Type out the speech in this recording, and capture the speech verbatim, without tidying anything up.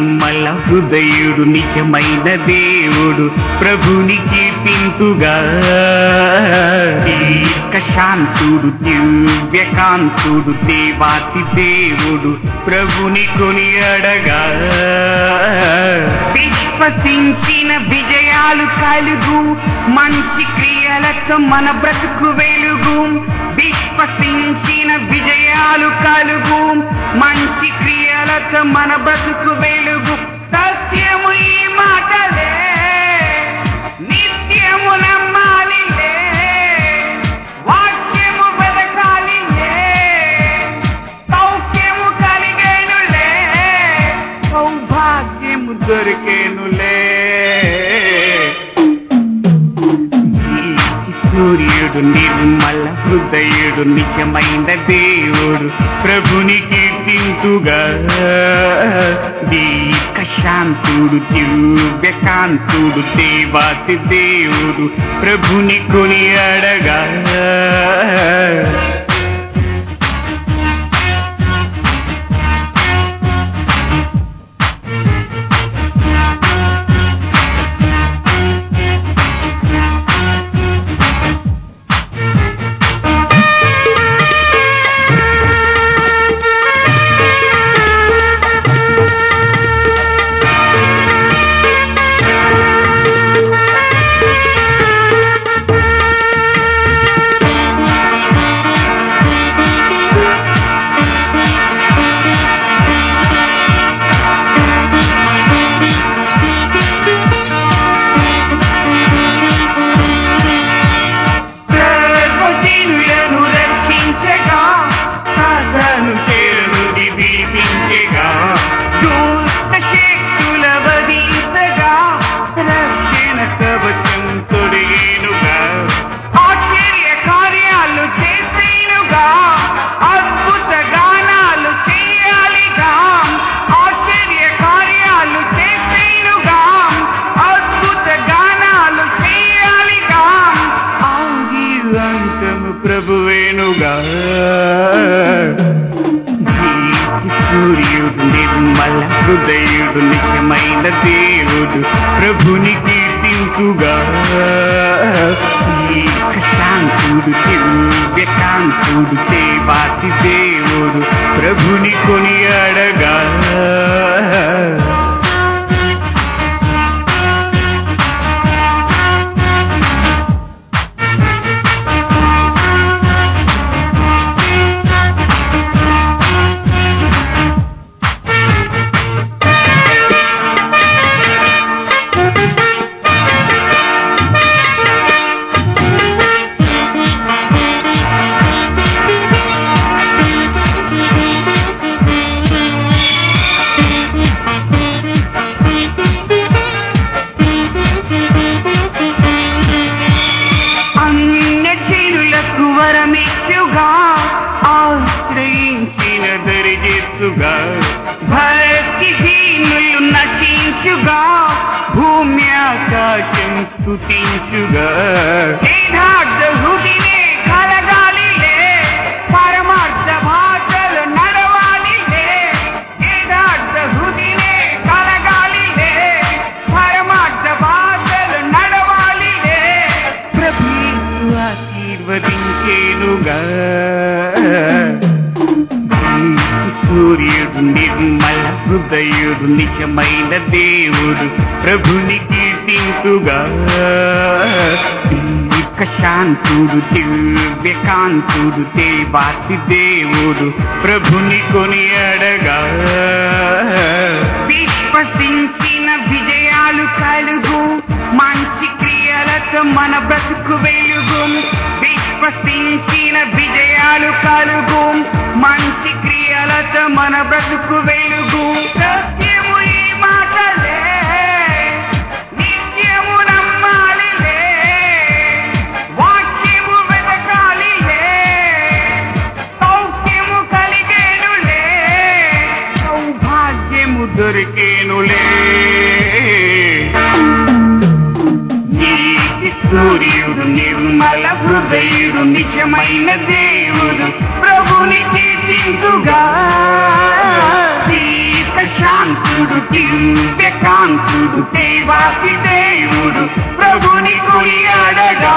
నిర్మల హృదయుడు నిజమైన దేవుడు ప్రభుని కీర్తింతుగా శాంతుడు దివ్యకాంతుడు దేవాతి దేవుడు ప్రభుని కొనియాడగా విశ్వసించిన విజయాలు కలుగు మంచి క్రియలతో మన బ్రతుకు వెలుగు విశ్వసించిన విజయాలు కలుగు మంచి క్రియలతో మన బ్రతుకు వెలుగు సత్యము ఈ మాటలే నిత్యము నమ్మాలిలే వాక్యము వెదకాలిలే సౌఖ్యము కలిగేనులే సౌభాగ్యము దొరికేనులే సూర్యుడు నిర్మల హృదయుడు నిజమైన దేవుడు ప్రభుని కీర్తింతుగా దీర్ఘ శాంతుడు దివ్యకాంతుడు దేవాతి దేవుడు ప్రభుని కొనియాడగా ప్రభువేనుగా సూర్యుడు నిర్మల హృదయుడు నిజమైన దేవుడు ప్రభుని కీర్తింతుగా శాంతుడు దివ్యకాంతుడు దేవాతి దేవుడు ప్రభుని కొనియాడగా భక్తి హీనులు నశించుగా భూమి ఆకాశం స్తుతించుగా యథార్థ హృదయే కలగాలిలే పరమార్థ భాషలు నడవాలిలే యథార్థ హృదయే కలగాలిలే పరమార్థ భాషలు నడవాలిలే ప్రభు ఆశీర్వదించేనుగా సూర్యుడు నిర్మల హృదయుడు నిజమైన దేవుడు ప్రభుని కీర్తింతుగా దీర్ఘ శాంతుడు దివ్యకాంతుడు దేవాతి దేవుడు ప్రభుని కొనియాడగా విశ్వసించిన విజయాలు కలుగు మంచి క్రియలతో మన బ్రతుకు వెలుగు విశ్వసించిన విజయాలు కలుగు మంచి క్రియలతో మన బ్రతుకు వెలుగు సత్యము ఈ మాటలే నిత్యము నమ్మాలిలే వాక్యము వెతకాలిలే సౌఖ్యము కలిగేనులే సౌభాగ్యము దొరికేనులే సూర్యుడు నిర్మల హృదయుడు నిజమైన దేవుడు ప్రభుని కీర్తింతుగా దీర్ఘ కాంతుడు దివ్య కాంతుడు దేవాసి దేవుడు ప్రభుని కొనియాడగా